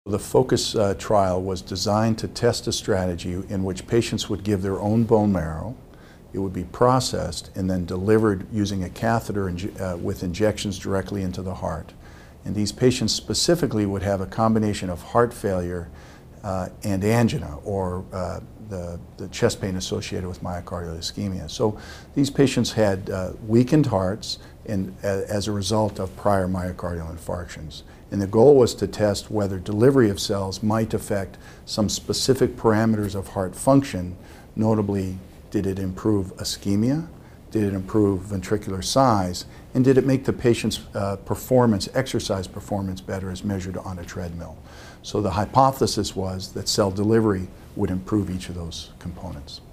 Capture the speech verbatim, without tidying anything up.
The FOCUS uh, trial was designed to test a strategy in which patients would give their own bone marrow. It would be processed and then delivered using a catheter uh, with injections directly into the heart. And these patients specifically would have a combination of heart failure uh, and angina, or uh, the, the chest pain associated with myocardial ischemia. So these patients had uh, weakened hearts and, uh, as a result of prior myocardial infarctions. And the goal was to test whether delivery of cells might affect some specific parameters of heart function, notably, did it improve ischemia, did it improve ventricular size, and did it make the patient's uh, performance, exercise performance better as measured on a treadmill. So the hypothesis was that cell delivery would improve each of those components.